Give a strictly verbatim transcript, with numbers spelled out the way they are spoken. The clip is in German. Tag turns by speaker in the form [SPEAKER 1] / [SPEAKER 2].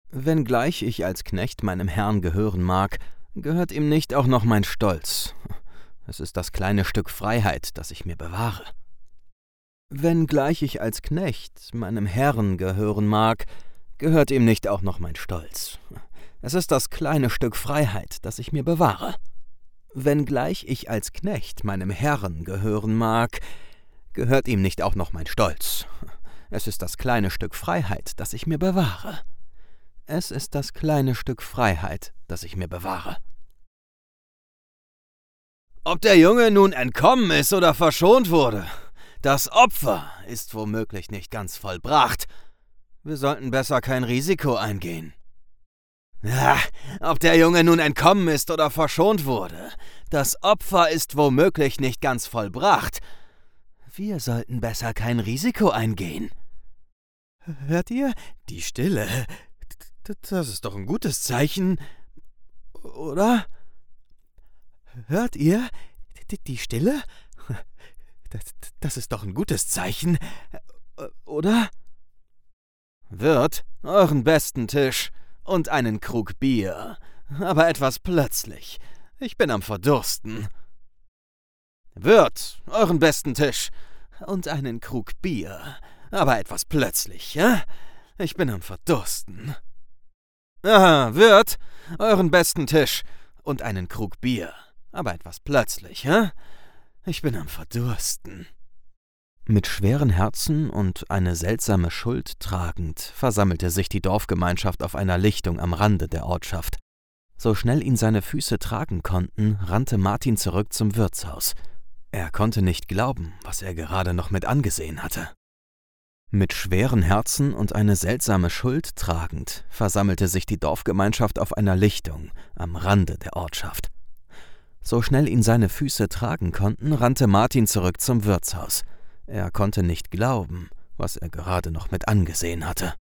[SPEAKER 1] Wenngleich ich als Knecht meinem Herrn gehören mag, gehört ihm nicht auch noch mein Stolz. Es ist das kleine Stück Freiheit, das ich mir bewahre. Wenngleich ich als Knecht meinem Herrn gehören mag, gehört ihm nicht auch noch mein Stolz. Es ist das kleine Stück Freiheit, das ich mir bewahre. Wenngleich ich als Knecht meinem Herrn gehören mag, gehört ihm nicht auch noch mein Stolz. Es ist das kleine Stück Freiheit, das ich mir bewahre. Es ist das kleine Stück Freiheit, das ich mir bewahre. Ob der Junge nun entkommen ist oder verschont wurde, das Opfer ist womöglich nicht ganz vollbracht. Wir sollten besser kein Risiko eingehen. Ja, ob der Junge nun entkommen ist oder verschont wurde, das Opfer ist womöglich nicht ganz vollbracht. Wir sollten besser kein Risiko eingehen. Hört ihr? Die Stille. Das ist doch ein gutes Zeichen, oder? Hört ihr? Die Stille? Das, das ist doch ein gutes Zeichen, oder? Wirt, euren besten Tisch und einen Krug Bier, aber etwas plötzlich. Ich bin am Verdursten. Wirt, euren besten Tisch und einen Krug Bier, aber etwas plötzlich, ja? Ich bin am Verdursten. Aha, Wirt, euren besten Tisch und einen Krug Bier, aber etwas plötzlich, ja? Ich bin am Verdursten. Mit schweren Herzen und eine seltsame Schuld tragend, versammelte sich die Dorfgemeinschaft auf einer Lichtung am Rande der Ortschaft. So schnell ihn seine Füße tragen konnten, rannte Martin zurück zum Wirtshaus. Er konnte nicht glauben, was er gerade noch mit angesehen hatte. Mit schweren Herzen und eine seltsame Schuld tragend, versammelte sich die Dorfgemeinschaft auf einer Lichtung am Rande der Ortschaft. So schnell ihn seine Füße tragen konnten, rannte Martin zurück zum Wirtshaus. Er konnte nicht glauben, was er gerade noch mit angesehen hatte.